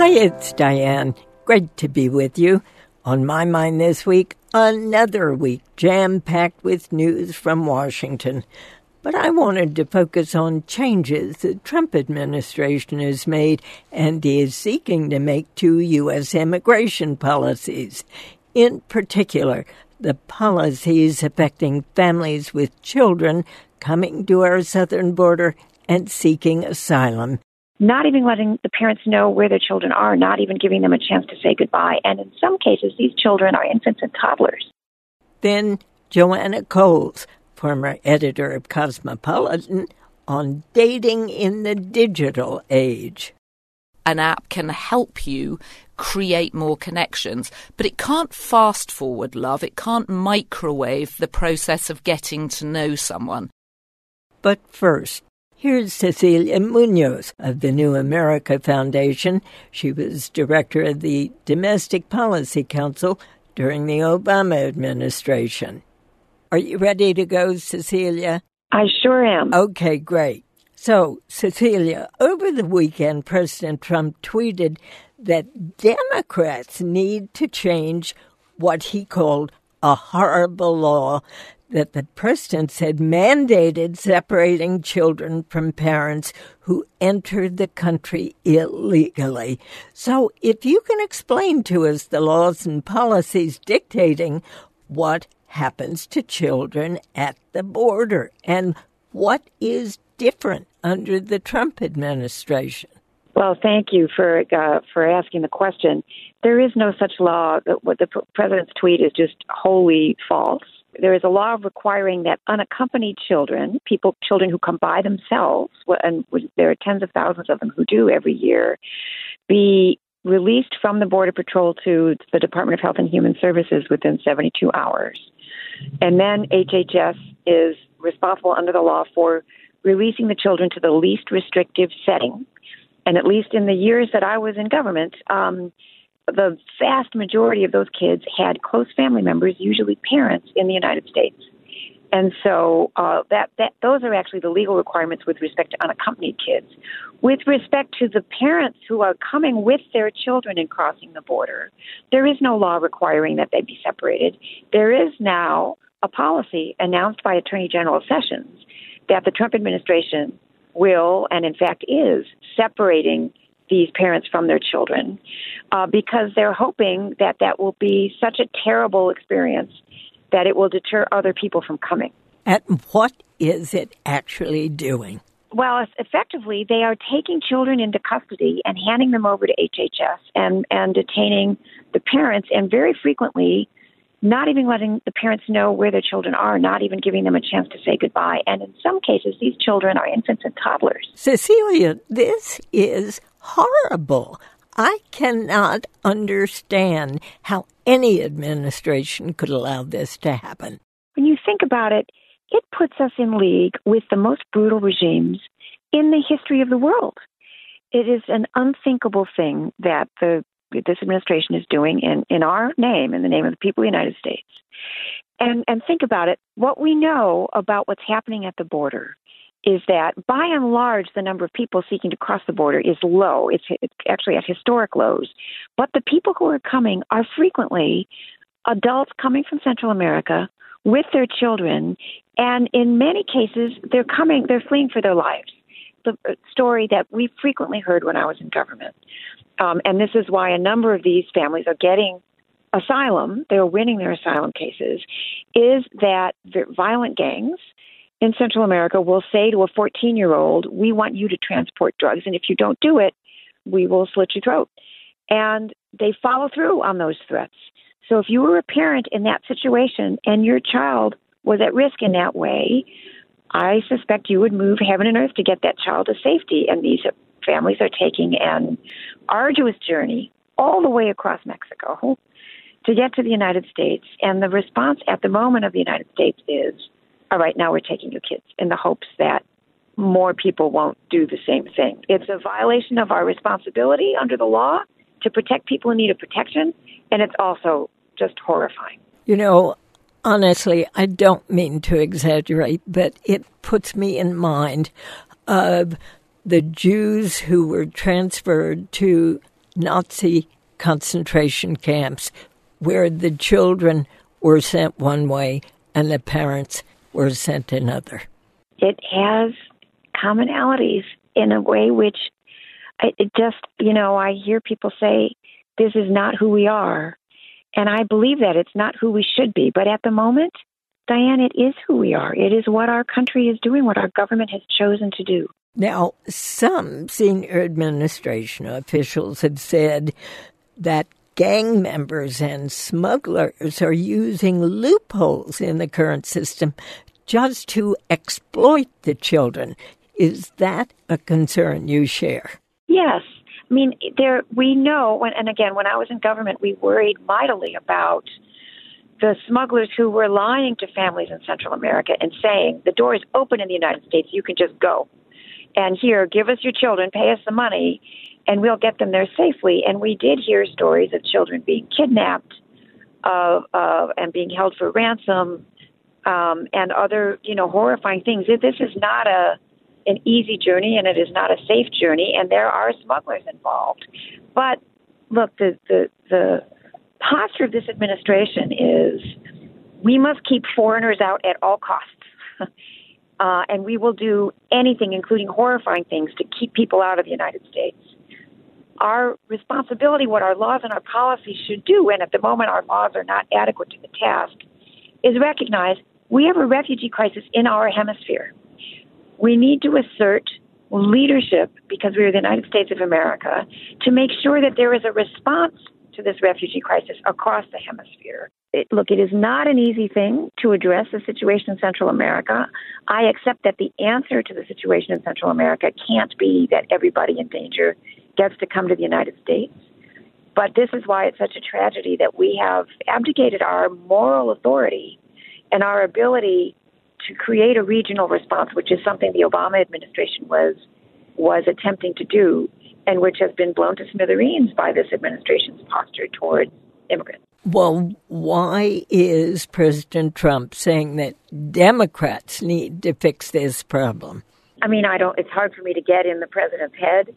Hi, it's Diane. Great to be with you. On my mind this week, another week jam-packed with news from Washington. But I wanted to focus on changes the Trump administration has made and is seeking to make to U.S. immigration policies. In particular, the policies affecting families with children coming to our southern border and seeking asylum. Not even letting the parents know where their children are, not even giving them a chance to say goodbye. And in some cases, these children are infants and toddlers. Then Joanna Coles, former editor of Cosmopolitan, on dating in the digital age. An app can help you create more connections, but it can't fast forward love. It can't microwave the process of getting to know someone. But first, here's Cecilia Munoz of the New America Foundation. She was director of the Domestic Policy Council during the Obama administration. Are you ready to go, Cecilia? I sure am. Okay, great. So, Cecilia, over the weekend, President Trump tweeted that Democrats need to change what he called a horrible law that the president said mandated separating children from parents who entered the country illegally. So if you can explain to us the laws and policies dictating what happens to children at the border and what is different under the Trump administration. Well, thank you for asking the question. There is no such law. What the president's tweet is just wholly false. There is a law requiring that unaccompanied children, children who come by themselves, and there are tens of thousands of them who do every year, be released from the Border Patrol to the Department of Health and Human Services within 72 hours. And then HHS is responsible under the law for releasing the children to the least restrictive setting. And at least in the years that I was in government, the vast majority of those kids had close family members, usually parents, in the United States. And so those are actually the legal requirements with respect to unaccompanied kids. With respect to the parents who are coming with their children and crossing the border, there is no law requiring that they be separated. There is now a policy announced by Attorney General Sessions that the Trump administration will, and in fact is, separating these parents from their children because they're hoping that that will be such a terrible experience that it will deter other people from coming. And what is it actually doing? Well, effectively, they are taking children into custody and handing them over to HHS and detaining the parents, and very frequently not even letting the parents know where their children are, not even giving them a chance to say goodbye. And in some cases, these children are infants and toddlers. Cecilia, this is horrible. I cannot understand how any administration could allow this to happen. When you think about it, it puts us in league with the most brutal regimes in the history of the world. It is an unthinkable thing that this administration is doing in our name, in the name of the people of the United States. And think about it. What we know about what's happening at the border is that, by and large, the number of people seeking to cross the border is low. It's actually at historic lows. But the people who are coming are frequently adults coming from Central America with their children, and in many cases, they're fleeing for their lives. The story that we frequently heard when I was in government. And this is why a number of these families are getting asylum, they're winning their asylum cases, is that violent gangs in Central America will say to a 14-year-old, we want you to transport drugs, and if you don't do it, we will slit your throat. And they follow through on those threats. So if you were a parent in that situation and your child was at risk in that way, I suspect you would move heaven and earth to get that child to safety. And these families are taking an arduous journey all the way across Mexico to get to the United States. And the response at the moment of the United States is, all right, now we're taking your kids, in the hopes that more people won't do the same thing. It's a violation of our responsibility under the law to protect people in need of protection, and it's also just horrifying. You know, honestly, I don't mean to exaggerate, but it puts me in mind of the Jews who were transferred to Nazi concentration camps where the children were sent one way and the parents were sent another? It has commonalities in a way which it just, I hear people say, this is not who we are. And I believe that it's not who we should be. But at the moment, Diane, it is who we are. It is what our country is doing, what our government has chosen to do. Now, some senior administration officials have said that gang members and smugglers are using loopholes in the current system just to exploit the children. Is that a concern you share? Yes. I mean, we know, and again, when I was in government, we worried mightily about the smugglers who were lying to families in Central America and saying, the door is open in the United States, you can just go. And here, give us your children, pay us the money, and we'll get them there safely. And we did hear stories of children being kidnapped and being held for ransom and other, horrifying things. This is not an easy journey, and it is not a safe journey, and there are smugglers involved. But look, the posture of this administration is we must keep foreigners out at all costs. And we will do anything, including horrifying things, to keep people out of the United States. Our responsibility, what our laws and our policies should do, and at the moment our laws are not adequate to the task, is recognize we have a refugee crisis in our hemisphere. We need to assert leadership, because we are the United States of America, to make sure that there is a response to this refugee crisis across the hemisphere. It is not an easy thing to address the situation in Central America. I accept that the answer to the situation in Central America can't be that everybody in danger gets to come to the United States. But this is why it's such a tragedy that we have abdicated our moral authority and our ability to create a regional response, which is something the Obama administration was attempting to do, and which has been blown to smithereens by this administration's posture towards immigrants. Well, why is President Trump saying that Democrats need to fix this problem? I mean, it's hard for me to get in the president's head.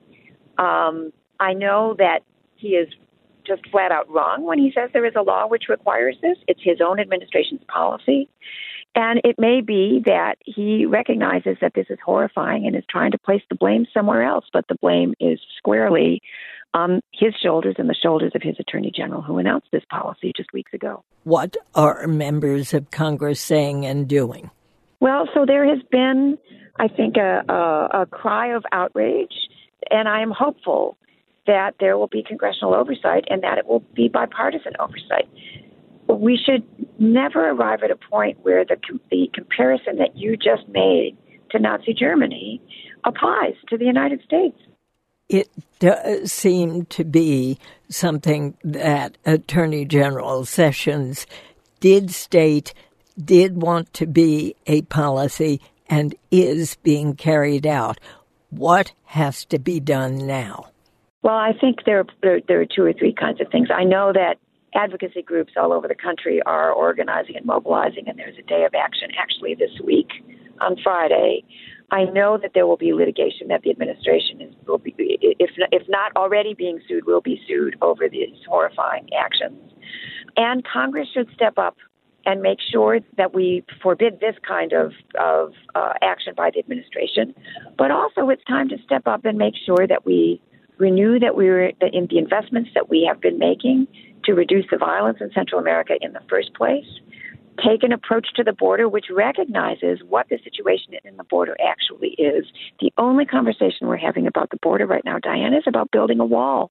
I know that he is just flat out wrong when he says there is a law which requires this. It's his own administration's policy. And it may be that he recognizes that this is horrifying and is trying to place the blame somewhere else, but the blame is squarely on his shoulders and the shoulders of his attorney general, who announced this policy just weeks ago. What are members of Congress saying and doing? Well, so there has been, I think, a cry of outrage, and I am hopeful that there will be congressional oversight and that it will be bipartisan oversight. We should never arrive at a point where the comparison that you just made to Nazi Germany applies to the United States. It does seem to be something that Attorney General Sessions did state, did want to be a policy, and is being carried out. What has to be done now? Well, I think there are two or three kinds of things. I know that advocacy groups all over the country are organizing and mobilizing, and there's a day of action actually this week on Friday. I know that there will be litigation, that the administration will be, if not already being sued, will be sued over these horrifying actions. And Congress should step up and make sure that we forbid this kind of action by the administration. But also it's time to step up and make sure that we renew that we're in the investments that we have been making to reduce the violence in Central America in the first place, take an approach to the border which recognizes what the situation in the border actually is. The only conversation we're having about the border right now, Diane, is about building a wall.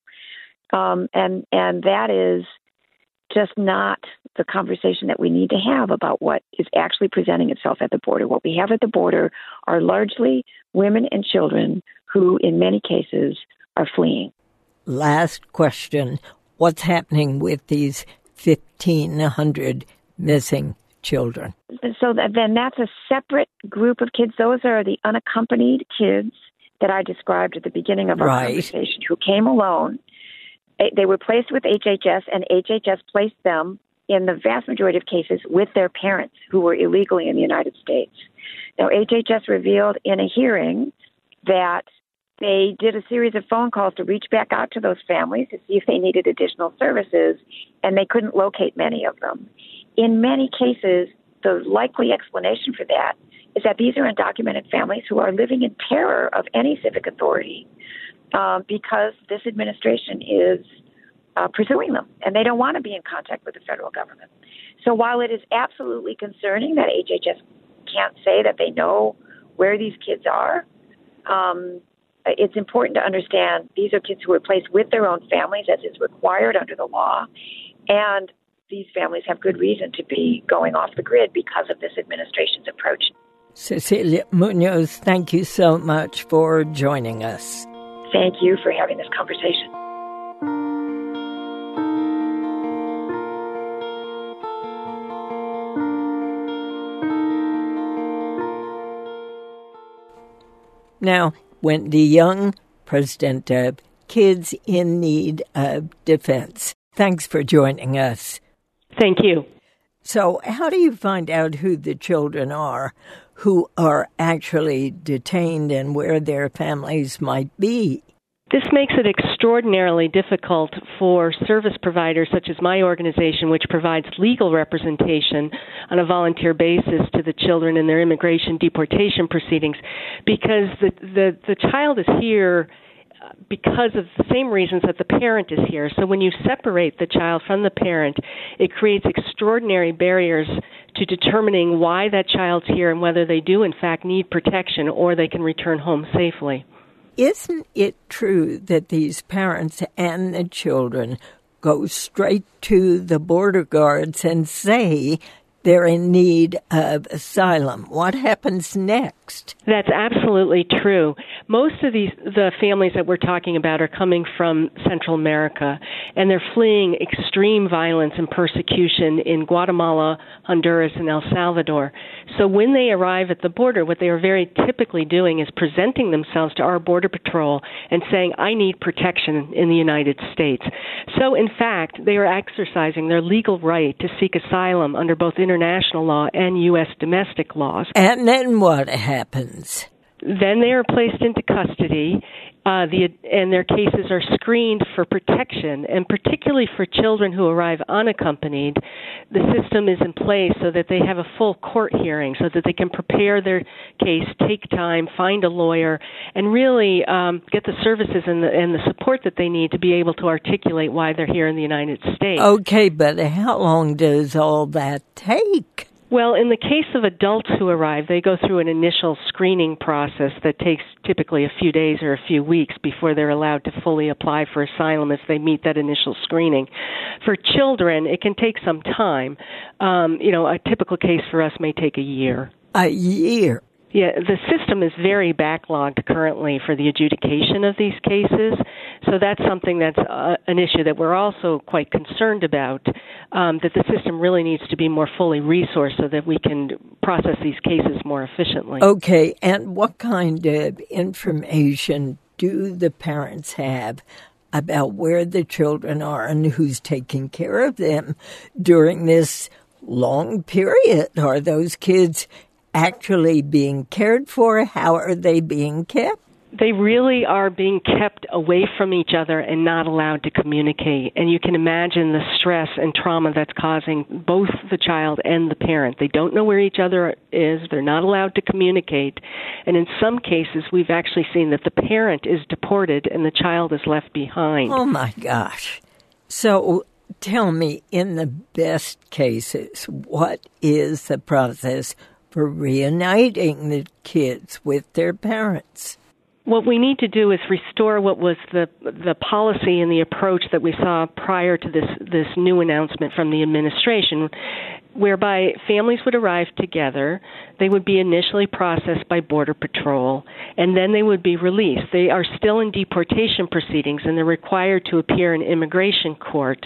And that is just not the conversation that we need to have about what is actually presenting itself at the border. What we have at the border are largely women and children who, in many cases, are fleeing. Last question. What's happening with these 1,500 missing children? So then that's a separate group of kids. Those are the unaccompanied kids that I described at the beginning of our conversation, who came alone. They were placed with HHS, and HHS placed them, in the vast majority of cases, with their parents who were illegally in the United States. Now, HHS revealed in a hearing that They did a series of phone calls to reach back out to those families to see if they needed additional services, and they couldn't locate many of them. In many cases, the likely explanation for that is that these are undocumented families who are living in terror of any civic authority because this administration is pursuing them, and they don't want to be in contact with the federal government. So while it is absolutely concerning that HHS can't say that they know where these kids are, it's important to understand these are kids who were placed with their own families as is required under the law, and these families have good reason to be going off the grid because of this administration's approach. Cecilia Munoz, thank you so much for joining us. Thank you for having this conversation. Now, Wendy Young, president of Kids in Need of Defense. Thanks for joining us. Thank you. So how do you find out who the children are who are actually detained and where their families might be? This makes it extraordinarily difficult for service providers such as my organization, which provides legal representation on a volunteer basis to the children in their immigration deportation proceedings, because the child is here because of the same reasons that the parent is here. So when you separate the child from the parent, it creates extraordinary barriers to determining why that child's here and whether they do, in fact, need protection or they can return home safely. Isn't it true that these parents and the children go straight to the border guards and say they're in need of asylum? What happens next? That's absolutely true. Most of the families that we're talking about are coming from Central America, and they're fleeing extreme violence and persecution in Guatemala, Honduras, and El Salvador. So when they arrive at the border, what they are very typically doing is presenting themselves to our Border Patrol and saying, I need protection in the United States. So, in fact, they are exercising their legal right to seek asylum under both international law and U.S. domestic laws. And then what happens? Then they are placed into custody, and their cases are screened for protection, and particularly for children who arrive unaccompanied, the system is in place so that they have a full court hearing, so that they can prepare their case, take time, find a lawyer, and really get the services and the support that they need to be able to articulate why they're here in the United States. Okay, but how long does all that take? Well, in the case of adults who arrive, they go through an initial screening process that takes typically a few days or a few weeks before they're allowed to fully apply for asylum if they meet that initial screening. For children, it can take some time. A typical case for us may take a year. A year? Yeah, the system is very backlogged currently for the adjudication of these cases, so that's something that's an issue that we're also quite concerned about, that the system really needs to be more fully resourced so that we can process these cases more efficiently. Okay, and what kind of information do the parents have about where the children are and who's taking care of them during this long period? Are those kids actually being cared for? How are they being kept? They really are being kept away from each other and not allowed to communicate. And you can imagine the stress and trauma that's causing both the child and the parent. They don't know where each other is. They're not allowed to communicate. And in some cases, we've actually seen that the parent is deported and the child is left behind. Oh, my gosh. So tell me, in the best cases, what is the process for reuniting the kids with their parents? What we need to do is restore what was the policy and the approach that we saw prior to this new announcement from the administration, whereby families would arrive together, they would be initially processed by Border Patrol, and then they would be released. They are still in deportation proceedings, and they're required to appear in immigration court.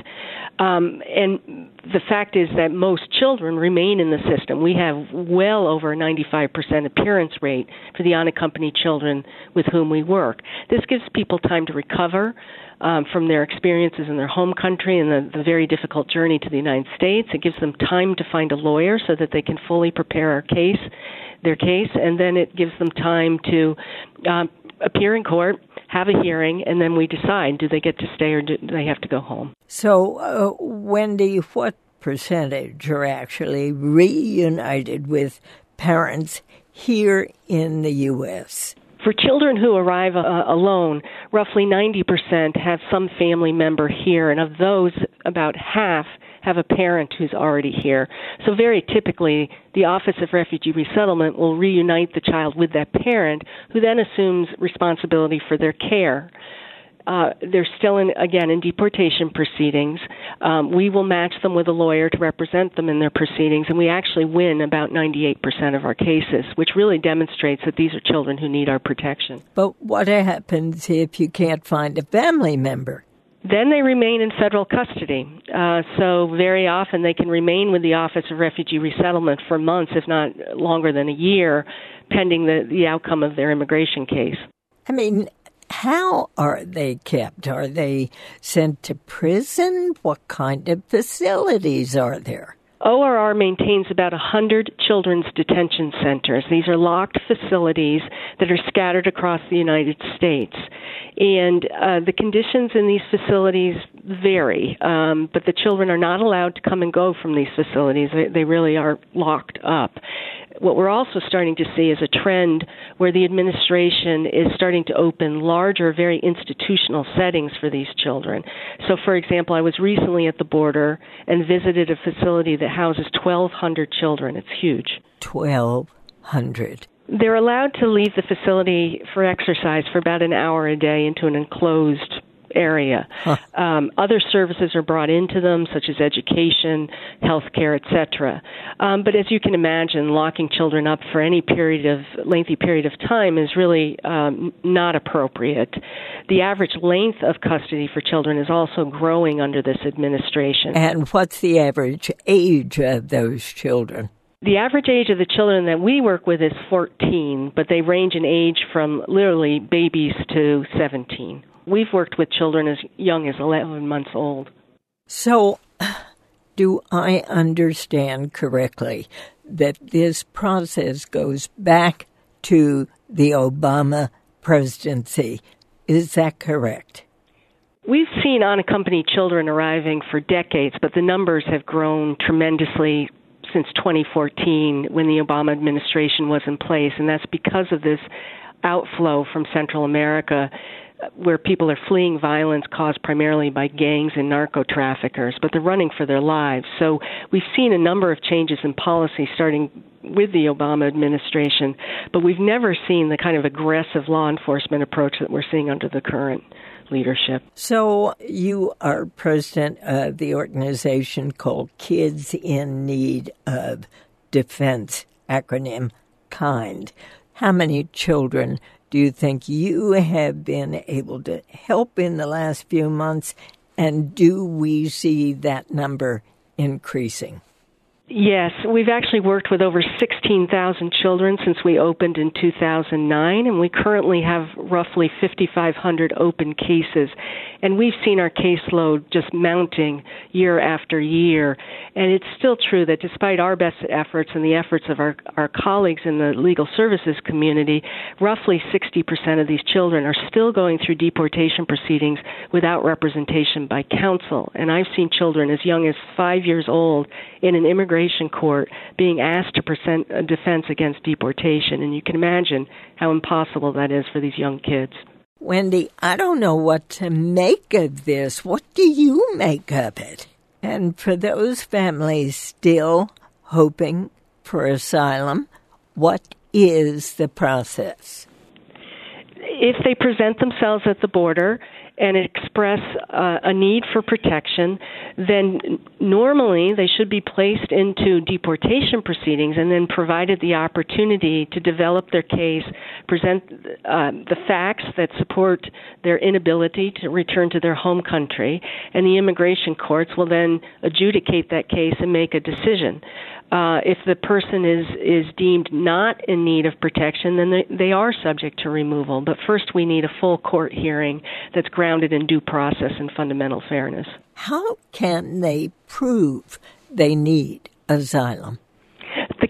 And the fact is that most children remain in the system. We have well over a 95% appearance rate for the unaccompanied children with whom we work. This gives people time to recover from their experiences in their home country and the very difficult journey to the United States. It gives them time to find a lawyer so that they can fully prepare their case, and then it gives them time to appear in court, have a hearing, and then we decide, do they get to stay or do they have to go home? So, Wendy, what percentage are actually reunited with parents here in the U.S.? For children who arrive alone, roughly 90% have some family member here, and of those, about half have a parent who's already here. So very typically, the Office of Refugee Resettlement will reunite the child with that parent, who then assumes responsibility for their care. They're still, in deportation proceedings. We will match them with a lawyer to represent them in their proceedings, and we actually win about 98% of our cases, which really demonstrates that these are children who need our protection. But what happens if you can't find a family member? Then they remain in federal custody. So very often they can remain with the Office of Refugee Resettlement for months, if not longer than a year, pending the outcome of their immigration case. I mean, how are they kept? Are they sent to prison? What kind of facilities are there? ORR maintains about 100 children's detention centers. These are locked facilities that are scattered across the United States. And the conditions in these facilities vary, but the children are not allowed to come and go from these facilities. They really are locked up. What we're also starting to see is a trend where the administration is starting to open larger, very institutional settings for these children. So, for example, I was recently at the border and visited a facility that houses 1,200 children. It's huge. 1,200. They're allowed to leave the facility for exercise for about an hour a day into an enclosed area. Other services are brought into them, such as education, healthcare, etc. But as you can imagine, locking children up for any lengthy period of time is really not appropriate. The average length of custody for children is also growing under this administration. And what's the average age of those children? The average age of the children that we work with is 14, but they range in age from literally babies to 17. We've worked with children as young as 11 months old. So, do I understand correctly that this process goes back to the Obama presidency? Is that correct? We've seen unaccompanied children arriving for decades, but the numbers have grown tremendously since 2014 when the Obama administration was in place, and that's because of this outflow from Central America where people are fleeing violence caused primarily by gangs and narco-traffickers, but they're running for their lives. So we've seen a number of changes in policy starting with the Obama administration, but we've never seen the kind of aggressive law enforcement approach that we're seeing under the current leadership. So you are president of the organization called Kids in Need of Defense, acronym KIND. How many children do you think you have been able to help in the last few months, and do we see that number increasing? Yes, we've actually worked with over 16,000 children since we opened in 2009, and we currently have roughly 5,500 open cases. And we've seen our caseload just mounting year after year. And it's still true that despite our best efforts and the efforts of our colleagues in the legal services community, roughly 60% of these children are still going through deportation proceedings without representation by counsel. And I've seen children as young as 5 years old in an immigration court being asked to present a defense against deportation. And you can imagine how impossible that is for these young kids. Wendy, I don't know what to make of this. What do you make of it? And for those families still hoping for asylum, what is the process? If they present themselves at the border and express a need for protection, then normally they should be placed into deportation proceedings and then provided the opportunity to develop their case, present the facts that support their inability to return to their home country, and the immigration courts will then adjudicate that case and make a decision. If the person is deemed not in need of protection, then they are subject to removal. But first we need a full court hearing that's grounded in due process and fundamental fairness. How can they prove they need asylum? The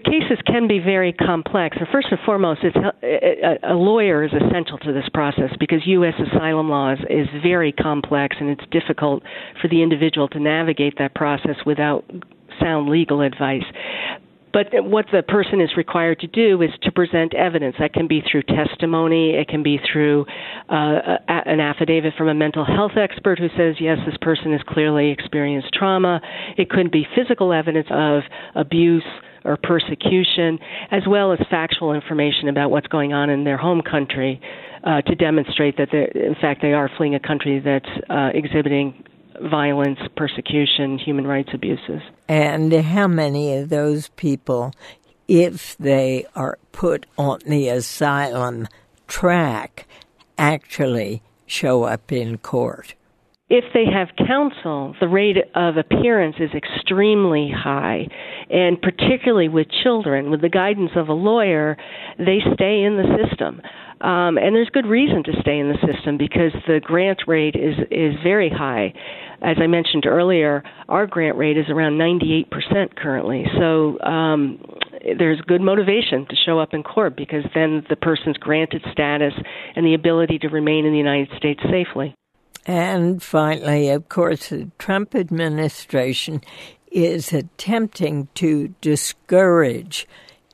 cases can be very complex. First and foremost, a lawyer is essential to this process because U.S. asylum law is very complex, and it's difficult for the individual to navigate that process without sound legal advice. But what the person is required to do is to present evidence. That can be through testimony. It can be through an affidavit from a mental health expert who says, yes, this person has clearly experienced trauma. It could be physical evidence of abuse or persecution, as well as factual information about what's going on in their home country to demonstrate that, in fact, they are fleeing a country that's exhibiting violence, persecution, human rights abuses. And how many of those people, if they are put on the asylum track, actually show up in court? If they have counsel, the rate of appearance is extremely high, and particularly with children, with the guidance of a lawyer, they stay in the system. And there's good reason to stay in the system because the grant rate is very high. As I mentioned earlier, our grant rate is around 98% currently. So there's good motivation to show up in court because then the person's granted status and the ability to remain in the United States safely. And finally, of course, the Trump administration is attempting to discourage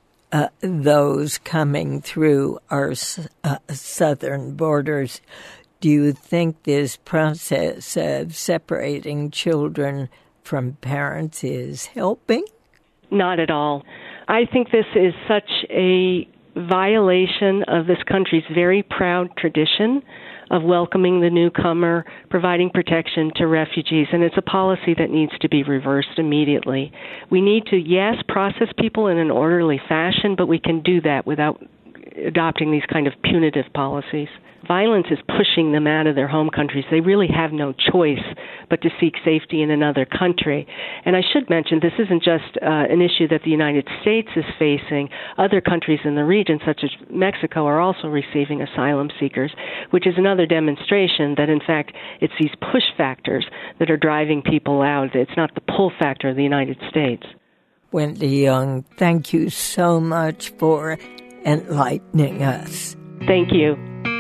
those coming through our southern borders. Do you think this process of separating children from parents is helping? Not at all. I think this is such a violation of this country's very proud tradition of welcoming the newcomer, providing protection to refugees, and it's a policy that needs to be reversed immediately. We need to, yes, process people in an orderly fashion, but we can do that without adopting these kind of punitive policies. Violence is pushing them out of their home countries. They really have no choice but to seek safety in another country. And I should mention, this isn't just an issue that the United States is facing. Other countries in the region, such as Mexico, are also receiving asylum seekers, which is another demonstration that, in fact, it's these push factors that are driving people out. It's not the pull factor of the United States. Wendy Young, thank you so much for enlightening us. Thank you.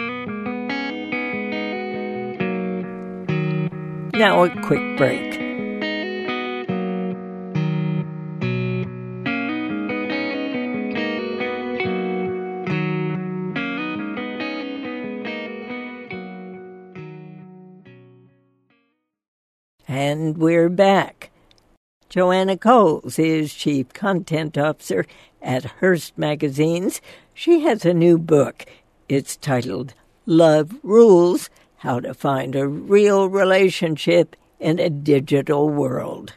Now a quick break. And we're back. Joanna Coles is Chief Content Officer at Hearst Magazines. She has a new book. It's titled Love Rules: How to Find a Real Relationship in a Digital World.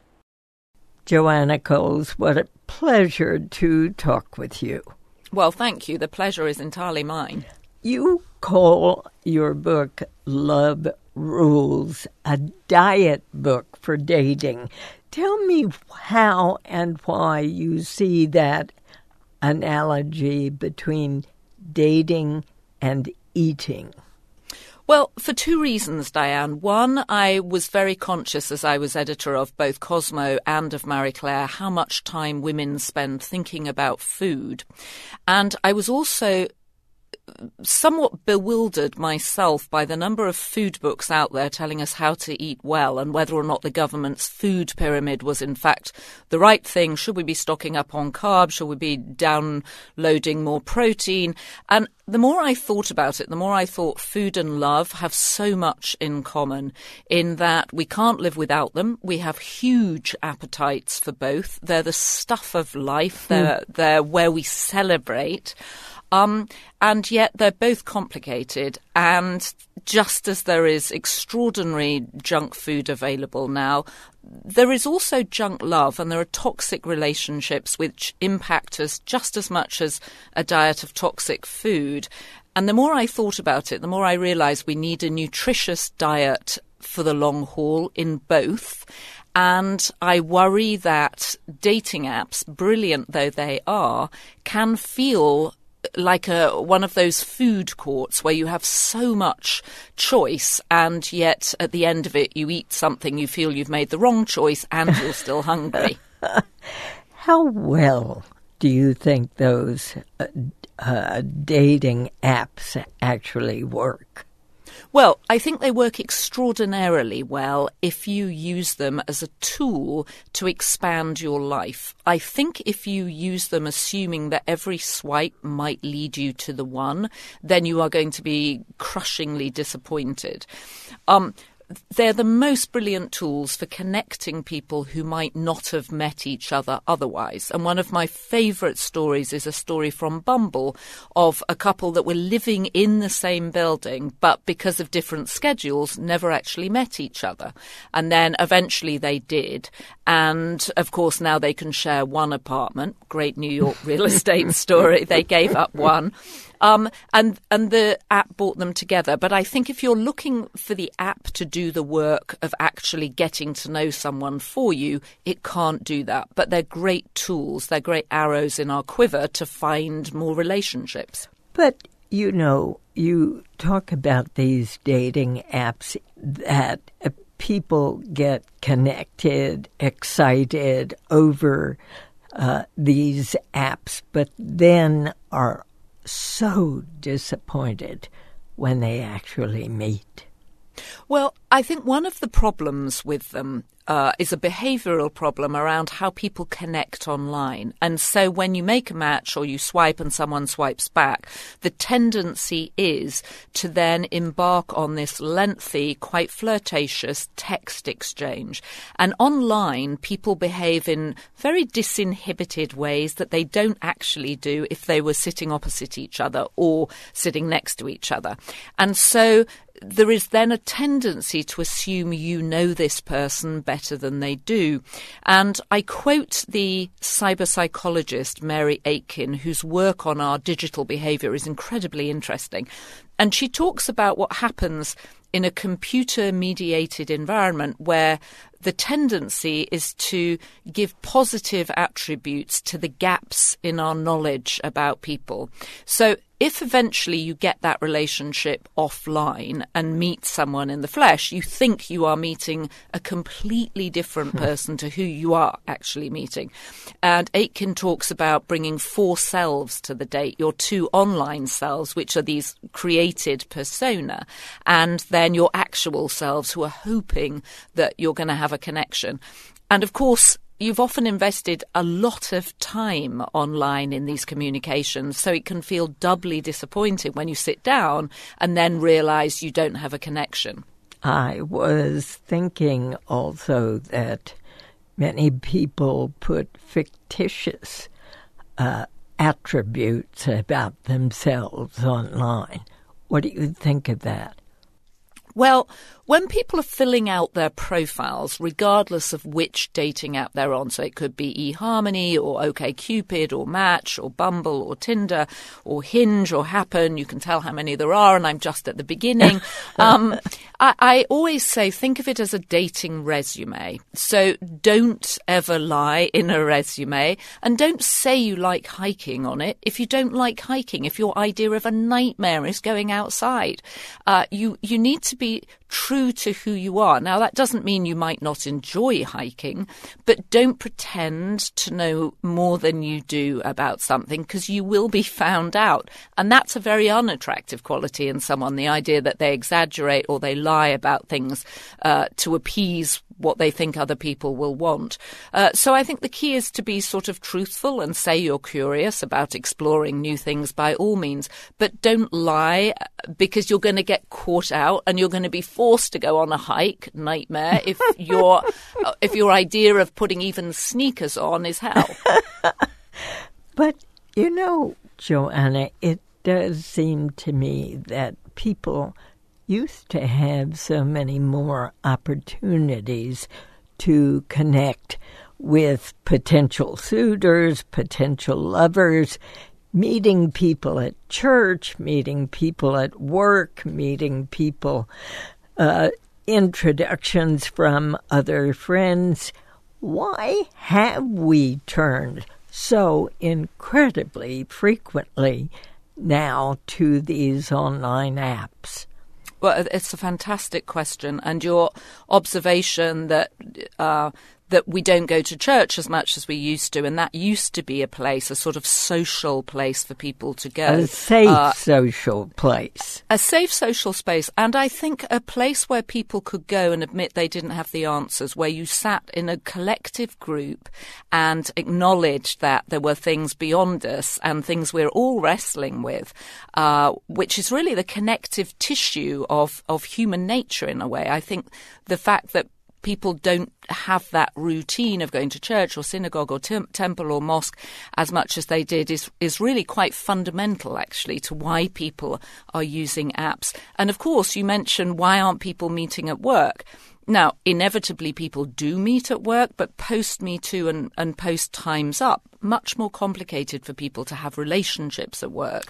Joanna Coles, what a pleasure to talk with you. Well, thank you. The pleasure is entirely mine. You call your book Love Rules a diet book for dating. Tell me how and why you see that analogy between dating and eating. Well, for two reasons, Diane. One, I was very conscious as I was editor of both Cosmo and of Marie Claire how much time women spend thinking about food. And I was also somewhat bewildered myself by the number of food books out there telling us how to eat well and whether or not the government's food pyramid was in fact the right thing. Should we be stocking up on carbs? Should we be downloading more protein? And the more I thought about it, the more I thought food and love have so much in common in that we can't live without them. We have huge appetites for both. They're the stuff of life. They're where we celebrate. And yet they're both complicated. And just as there is extraordinary junk food available now, there is also junk love, and there are toxic relationships which impact us just as much as a diet of toxic food. And the more I thought about it, the more I realized we need a nutritious diet for the long haul in both. And I worry that dating apps, brilliant though they are, can feel like one of those food courts where you have so much choice and yet at the end of it you eat something, you feel you've made the wrong choice and you're still hungry. How well do you think those dating apps actually work? Well, I think they work extraordinarily well if you use them as a tool to expand your life. I think if you use them assuming that every swipe might lead you to the one, then you are going to be crushingly disappointed. They're the most brilliant tools for connecting people who might not have met each other otherwise. And one of my favourite stories is a story from Bumble of a couple that were living in the same building, but because of different schedules, never actually met each other. And then eventually they did. And, of course, now they can share one apartment. Great New York real estate story. They gave up one. And the app brought them together. But I think if you're looking for the app to do the work of actually getting to know someone for you, it can't do that. But they're great tools. They're great arrows in our quiver to find more relationships. But, you know, you talk about these dating apps that people get connected, excited over these apps, but then are so disappointed when they actually meet. Well, I think one of the problems with them is a behavioural problem around how people connect online. And so when you make a match or you swipe and someone swipes back, the tendency is to then embark on this lengthy, quite flirtatious text exchange. And online, people behave in very disinhibited ways that they don't actually do if they were sitting opposite each other or sitting next to each other. And so there is then a tendency to assume you know this person better than they do. And I quote the cyber psychologist Mary Aitken, whose work on our digital behaviour is incredibly interesting. And she talks about what happens in a computer-mediated environment where the tendency is to give positive attributes to the gaps in our knowledge about people. So if eventually you get that relationship offline and meet someone in the flesh, you think you are meeting a completely different person to who you are actually meeting. And Aitken talks about bringing 4 selves to the date, your 2 online selves, which are these created persona, and then your actual selves who are hoping that you're going to have a connection. And of course, you've often invested a lot of time online in these communications, so it can feel doubly disappointing when you sit down and then realise you don't have a connection. I was thinking also that many people put fictitious attributes about themselves online. What do you think of that? Well, when people are filling out their profiles, regardless of which dating app they're on, so it could be eHarmony or OkCupid or Match or Bumble or Tinder or Hinge or Happen, you can tell how many there are, and I'm just at the beginning. I always say think of it as a dating resume. So don't ever lie in a resume, and don't say you like hiking on it if you don't like hiking, if your idea of a nightmare is going outside. You need to be true to who you are. Now, that doesn't mean you might not enjoy hiking, but don't pretend to know more than you do about something, because you will be found out. And that's a very unattractive quality in someone, the idea that they exaggerate or they lie about things to appease what they think other people will want. So I think the key is to be sort of truthful and say you're curious about exploring new things by all means, but don't lie, because you're going to get caught out and you're going to be forced to go on a hike, nightmare, if your idea of putting even sneakers on is hell. But, you know, Joanna, it does seem to me that people used to have so many more opportunities to connect with potential suitors, potential lovers, meeting people at church, meeting people at work, meeting people, introductions from other friends. Why have we turned so incredibly frequently now to these online apps? Well, it's a fantastic question, and your observation that that we don't go to church as much as we used to, and that used to be a place, a sort of social place for people to go. A safe social place. A safe social space, and I think a place where people could go and admit they didn't have the answers, where you sat in a collective group and acknowledged that there were things beyond us and things we're all wrestling with, which is really the connective tissue of human nature in a way. I think the fact that people don't have that routine of going to church or synagogue or temple or mosque as much as they did is really quite fundamental, actually, to why people are using apps. And, of course, you mentioned why aren't people meeting at work? Now, inevitably, people do meet at work, but post-Me Too and post-Time's Up, much more complicated for people to have relationships at work.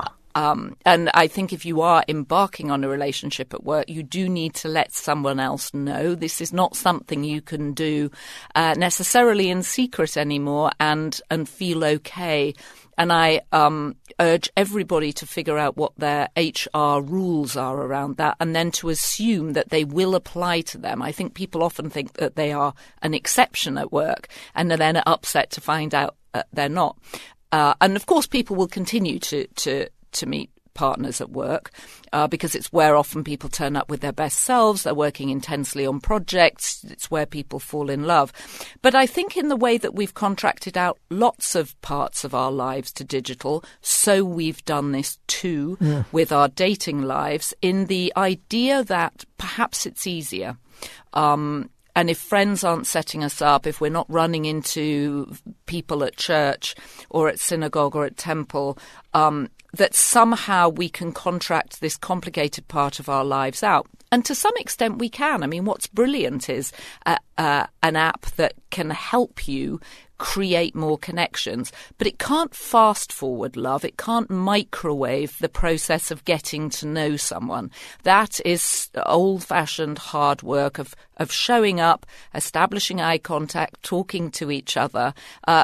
And I think if you are embarking on a relationship at work, you do need to let someone else know. This is not something you can do necessarily in secret anymore and feel okay. And I urge everybody to figure out what their HR rules are around that and then to assume that they will apply to them. I think people often think that they are an exception at work and are then upset to find out they're not. And, of course, people will continue to meet partners at work because it's where often people turn up with their best selves. They're working intensely on projects. It's where people fall in love. But I think in the way that we've contracted out lots of parts of our lives to digital, so we've done this too with our dating lives, in the idea that perhaps it's easier. And if friends aren't setting us up, if we're not running into people at church or at synagogue or at temple, that somehow we can contract this complicated part of our lives out. And to some extent we can. I mean, what's brilliant is an app that can help you create more connections. But it can't fast forward love. It can't microwave the process of getting to know someone. That is old-fashioned hard work of showing up, establishing eye contact, talking to each other,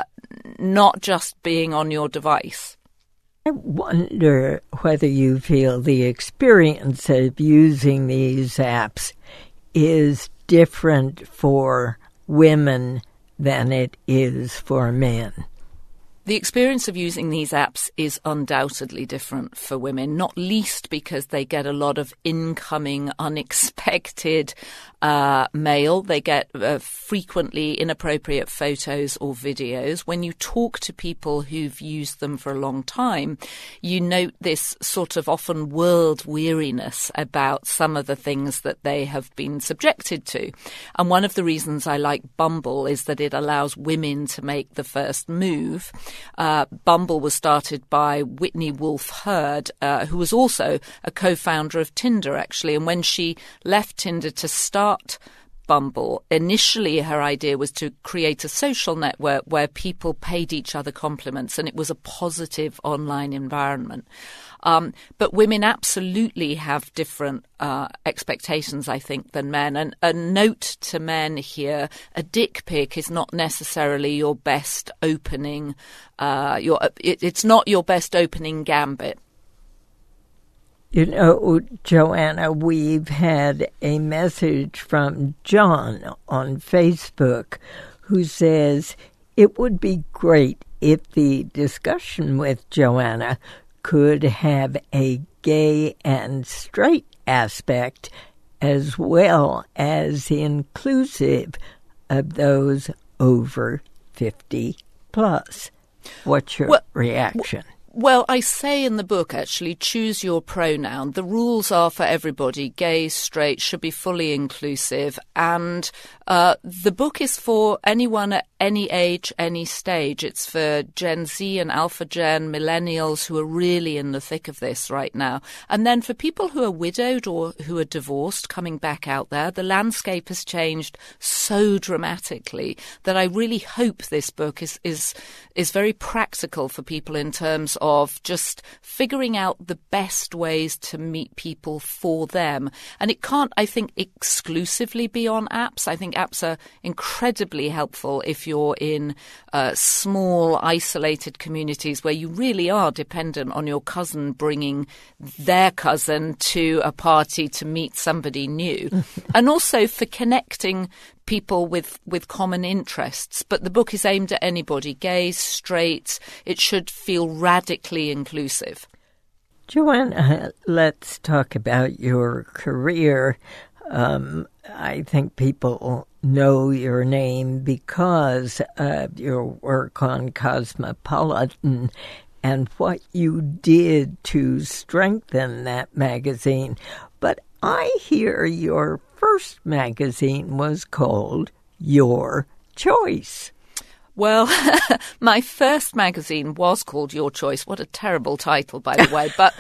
not just being on your device. I wonder whether you feel the experience of using these apps is different for women than it is for men. The experience of using these apps is undoubtedly different for women, not least because they get a lot of incoming, unexpected mail. They get frequently inappropriate photos or videos. When you talk to people who've used them for a long time, you note this sort of often world weariness about some of the things that they have been subjected to. And one of the reasons I like Bumble is that it allows women to make the first move. Bumble was started by Whitney Wolfe Herd, who was also a co-founder of Tinder, actually. And when she left Tinder to start Bumble, initially her idea was to create a social network where people paid each other compliments, and it was a positive online environment. But women absolutely have different expectations, I think, than men. And a note to men here, a dick pic is not necessarily your best opening. It's not your best opening gambit. You know, Joanna, we've had a message from John on Facebook who says it would be great if the discussion with Joanna could have a gay and straight aspect as well as inclusive of those over 50 plus. What's your reaction? Well, I say in the book, actually, choose your pronoun. The rules are for everybody. Gay, straight, should be fully inclusive. And the book is for anyone at any age, any stage. It's for Gen Z and Alpha Gen, millennials who are really in the thick of this right now. And then for people who are widowed or who are divorced coming back out there, the landscape has changed so dramatically that I really hope this book is very practical for people in terms of just figuring out the best ways to meet people for them. And it can't, I think, exclusively be on apps. I think apps are incredibly helpful if if you're in small, isolated communities where you really are dependent on your cousin bringing their cousin to a party to meet somebody new. And also for connecting people with common interests. But the book is aimed at anybody, gays, straight. It should feel radically inclusive. Joanna, let's talk about your career. I think people know your name because of your work on Cosmopolitan and what you did to strengthen that magazine. But I hear your first magazine was called Your Choice. Well, my first magazine was called Your Choice. What a terrible title, by the way. But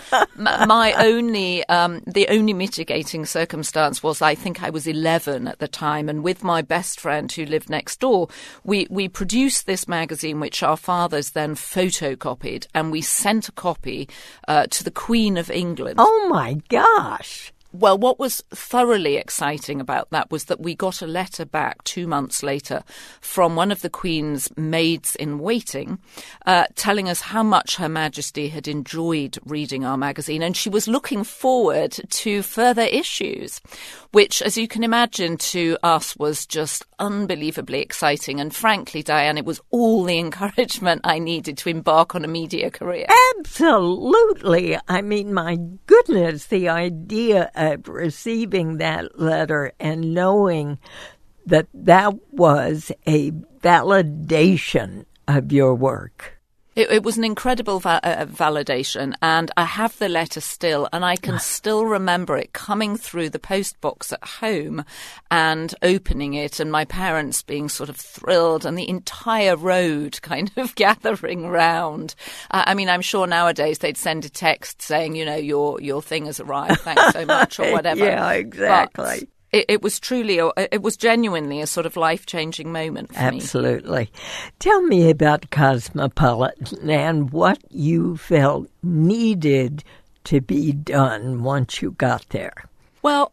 the only mitigating circumstance was I think I was 11 at the time. And with my best friend who lived next door, we produced this magazine, which our fathers then photocopied. And we sent a copy to the Queen of England. Oh, my gosh. Well, what was thoroughly exciting about that was that we got a letter back 2 months later from one of the Queen's maids-in-waiting telling us how much Her Majesty had enjoyed reading our magazine, and she was looking forward to further issues, which, as you can imagine, to us was just unbelievably exciting. And frankly, Diane, it was all the encouragement I needed to embark on a media career. Absolutely. I mean, my goodness, the idea of receiving that letter and knowing that that was a validation of your work. It was an incredible validation, and I have the letter still, and I can still remember it coming through the post box at home and opening it, and my parents being sort of thrilled, and the entire road kind of gathering round. I mean, I'm sure nowadays they'd send a text saying, you know, your thing has arrived, thanks so much, or whatever. Yeah, exactly. But it was truly, it was genuinely a sort of life-changing moment for me. Absolutely. Tell me about Cosmopolitan and what you felt needed to be done once you got there. Well,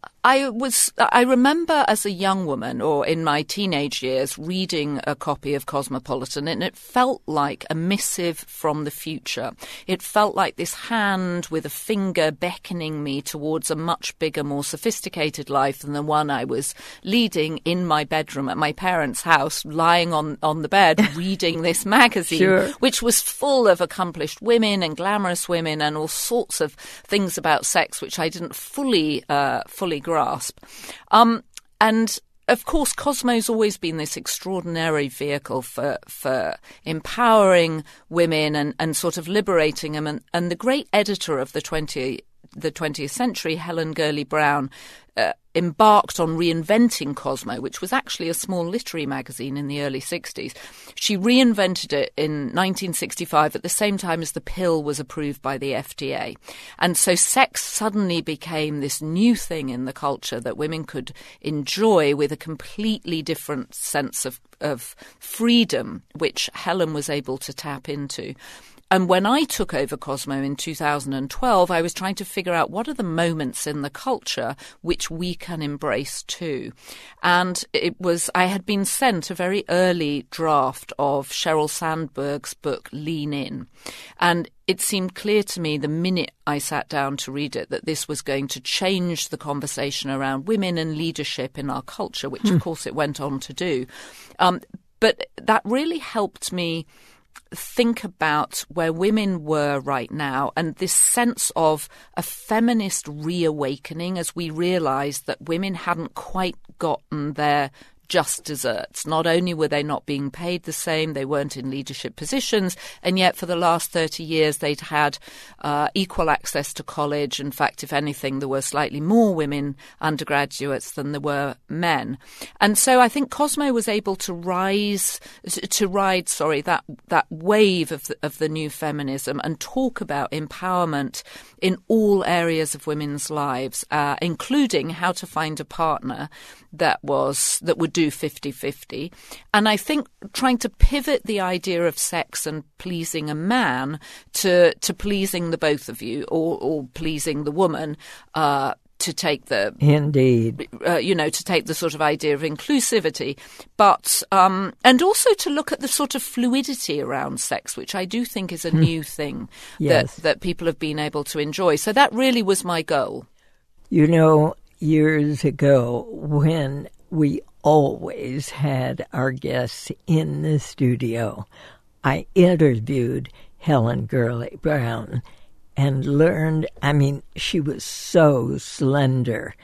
I remember as a young woman, or in my teenage years, reading a copy of Cosmopolitan, and it felt like a missive from the future. It felt like this hand with a finger beckoning me towards a much bigger, more sophisticated life than the one I was leading in my bedroom at my parents' house, lying on the bed, reading this magazine, Sure. which was full of accomplished women and glamorous women and all sorts of things about sex which I didn't fully grasp. And of course, Cosmo's always been this extraordinary vehicle for empowering women and sort of liberating them. And the great editor of the 20th century, Helen Gurley Brown, embarked on reinventing Cosmo, which was actually a small literary magazine in the early 60s. She reinvented it in 1965 at the same time as the pill was approved by the FDA. And so sex suddenly became this new thing in the culture that women could enjoy with a completely different sense of freedom, which Helen was able to tap into. And when I took over Cosmo in 2012, I was trying to figure out what are the moments in the culture which we can embrace too. And I had been sent a very early draft of Sheryl Sandberg's book, Lean In. And it seemed clear to me the minute I sat down to read it that this was going to change the conversation around women and leadership in our culture, which of course it went on to do. But that really helped me think about where women were right now and this sense of a feminist reawakening as we realised that women hadn't quite gotten their just desserts. Not only were they not being paid the same, they weren't in leadership positions, and yet for the last 30 years they'd had equal access to college. In fact, if anything, there were slightly more women undergraduates than there were men. And so I think Cosmo was able to ride that wave of the new feminism and talk about empowerment in all areas of women's lives, including how to find a partner that would do 50-50. And I think trying to pivot the idea of sex and pleasing a man to pleasing the both of you or pleasing the woman, take the indeed, to take the sort of idea of inclusivity, but and also to look at the sort of fluidity around sex, which I do think is a new thing that people have been able to enjoy. So that really was my goal. Years ago, when we always had our guests in the studio, I interviewed Helen Gurley Brown and learned, she was so slender.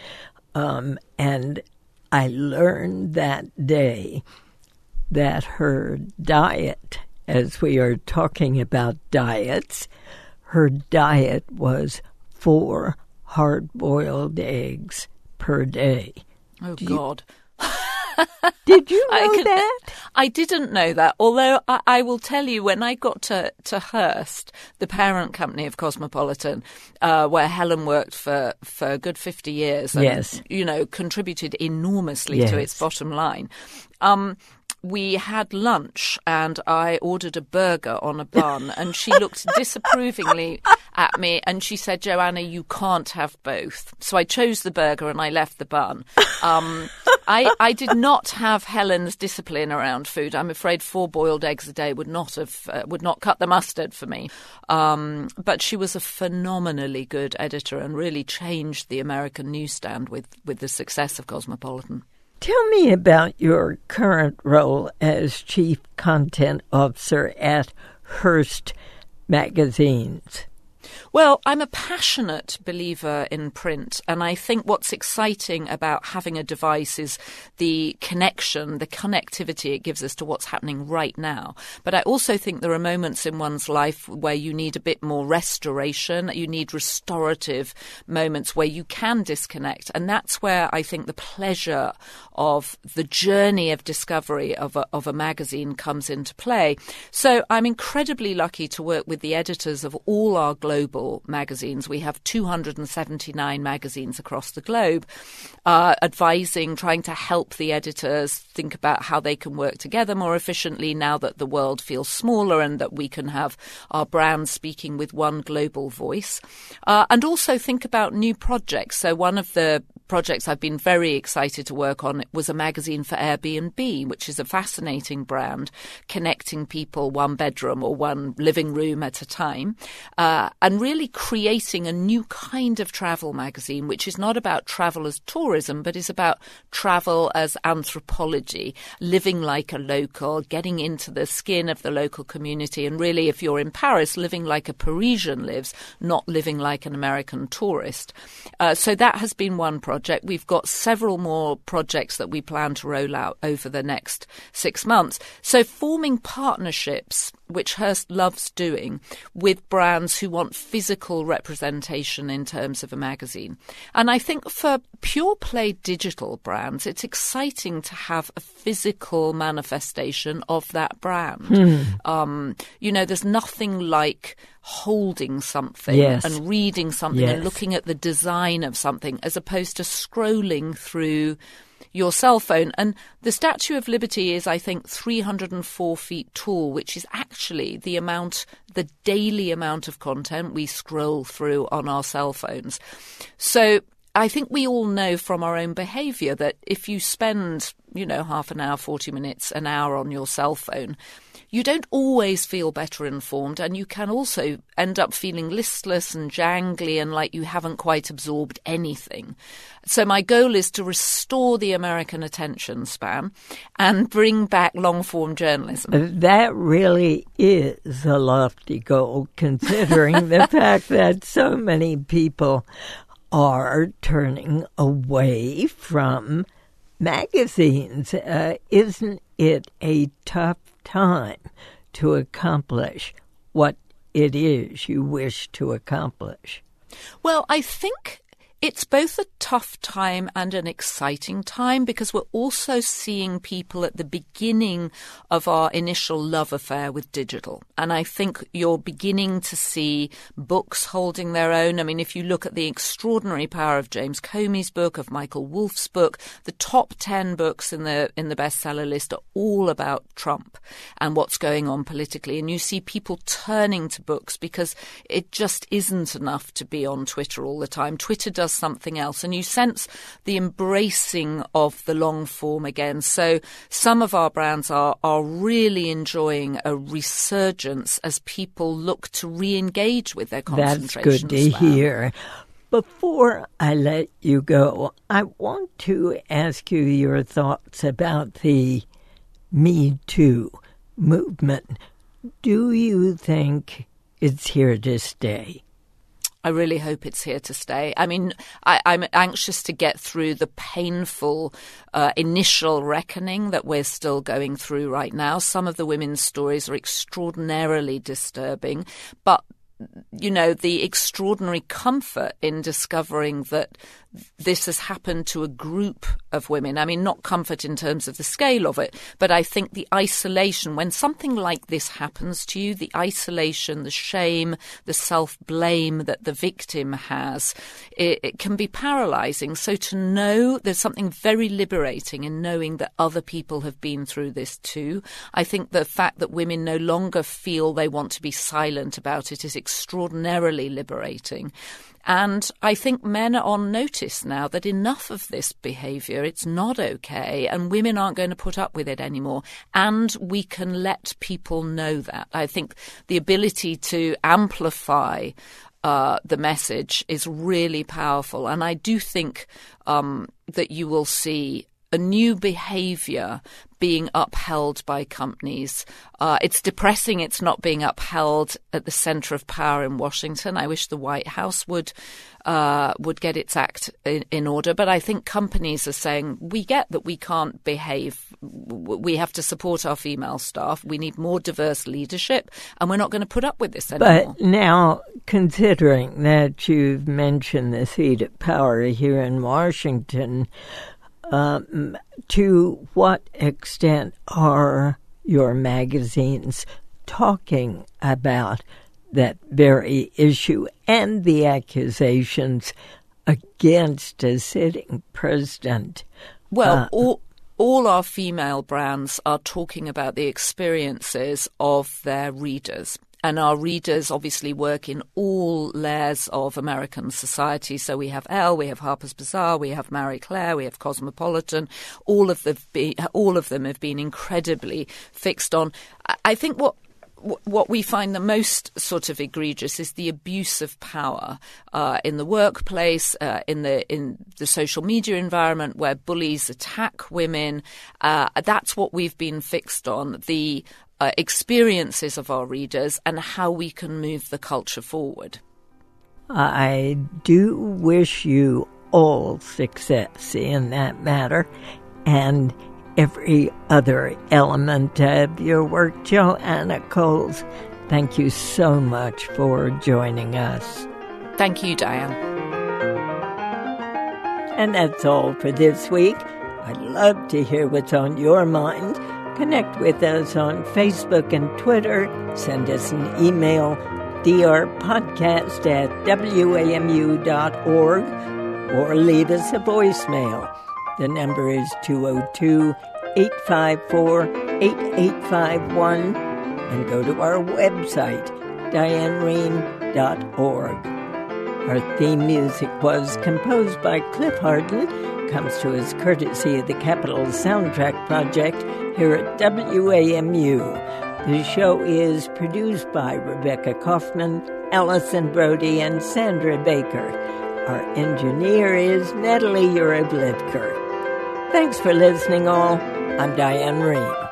And I learned that day that her diet, as we are talking about diets, her diet was 4 hard-boiled eggs per day. Oh, God. Did you know that? I didn't know that, although I will tell you, when I got to Hearst, the parent company of Cosmopolitan, where Helen worked for a good 50 years and, contributed enormously to its bottom line, we had lunch and I ordered a burger on a bun and she looked disapprovingly at me and she said, "Joanna, you can't have both." So I chose the burger and I left the bun. I did not have Helen's discipline around food. I'm afraid 4 boiled eggs a day would not cut the mustard for me. But she was a phenomenally good editor and really changed the American newsstand with the success of Cosmopolitan. Tell me about your current role as Chief Content Officer at Hearst Magazines. Well, I'm a passionate believer in print, and I think what's exciting about having a device is the connection, the connectivity it gives us to what's happening right now. But I also think there are moments in one's life where you need a bit more restoration, you need restorative moments where you can disconnect, and that's where I think the pleasure of the journey of discovery of a magazine comes into play. So I'm incredibly lucky to work with the editors of all our global magazines. We have 279 magazines across the globe, advising, trying to help the editors think about how they can work together more efficiently now that the world feels smaller and that we can have our brands speaking with one global voice, and also think about new projects. So one of the projects I've been very excited to work on was a magazine for Airbnb, which is a fascinating brand connecting people one bedroom or one living room at a time, and really creating a new kind of travel magazine, which is not about travel as tourism, but is about travel as anthropology, living like a local, getting into the skin of the local community, and really, if you're in Paris, living like a Parisian lives, not living like an American tourist. So that has been one project. We've got several more projects that we plan to roll out over the next 6 months. So forming partnerships, which Hearst loves doing, with brands who want physical representation in terms of a magazine. And I think for pure play digital brands, it's exciting to have a physical manifestation of that brand. There's nothing like holding something and reading something and looking at the design of something as opposed to scrolling through your cell phone. And the Statue of Liberty is, I think, 304 feet tall, which is actually the daily amount of content we scroll through on our cell phones. So I think we all know from our own behaviour that if you spend, half an hour, 40 minutes, an hour on your cell phone, you don't always feel better informed, and you can also end up feeling listless and jangly and like you haven't quite absorbed anything. So my goal is to restore the American attention span and bring back long-form journalism. That really is a lofty goal, considering the fact that so many people are turning away from magazines. Isn't it a tough time to accomplish what it is you wish to accomplish? Well, I think it's both a tough time and an exciting time because we're also seeing people at the beginning of our initial love affair with digital. And I think you're beginning to see books holding their own. I mean, if you look at the extraordinary power of James Comey's book, of Michael Wolff's book, the top 10 books in the bestseller list are all about Trump and what's going on politically. And you see people turning to books because it just isn't enough to be on Twitter all the time. Twitter doesn't does something else. And you sense the embracing of the long form again. So some of our brands are really enjoying a resurgence as people look to re-engage with their concentration. That's good to hear. Before I let you go, I want to ask you your thoughts about the Me Too movement. Do you think it's here to stay? I really hope it's here to stay. I mean, I'm anxious to get through the painful initial reckoning that we're still going through right now. Some of the women's stories are extraordinarily disturbing, but you know, the extraordinary comfort in discovering that this has happened to a group of women. I mean, not comfort in terms of the scale of it, but I think the isolation, when something like this happens to you, the isolation, the shame, the self-blame that the victim has, it can be paralyzing. So to know there's something very liberating in knowing that other people have been through this too. I think the fact that women no longer feel they want to be silent about it is extraordinarily liberating. And I think men are on notice now that enough of this behaviour, it's not okay, and women aren't going to put up with it anymore. And we can let people know that. I think the ability to amplify the message is really powerful. And I do think that you will see a new behaviour being upheld by companies. It's depressing it's not being upheld at the centre of power in Washington. I wish the White House would get its act in order. But I think companies are saying, we get that we can't behave. We have to support our female staff. We need more diverse leadership, and we're not going to put up with this anymore. But now, considering that you've mentioned the seat of power here in Washington, to what extent are your magazines talking about that very issue and the accusations against a sitting president? Well, all our female brands are talking about the experiences of their readers. And our readers obviously work in all layers of American society. So we have Elle, we have Harper's Bazaar, we have Marie Claire, we have Cosmopolitan. All of them have been incredibly fixed on. I think what we find the most sort of egregious is the abuse of power in the workplace, in the social media environment where bullies attack women. That's what we've been fixed on. The experiences of our readers and how we can move the culture forward. I do wish you all success in that matter and every other element of your work. Joanna Coles, thank you so much for joining us. Thank you, Diane. And that's all for this week. I'd love to hear what's on your mind. Connect with us on Facebook and Twitter. Send us an email, drpodcast@wamu.org, or leave us a voicemail. The number is 202-854-8851, and go to our website, dianerehm.org. Our theme music was composed by Cliff Harden, comes to us courtesy of the Capitol Soundtrack Project here at WAMU. The show is produced by Rebecca Kaufman, Allison Brody, and Sandra Baker. Our engineer is Natalie Urib-Lidker. Thanks for listening, all. I'm Diane Rehm.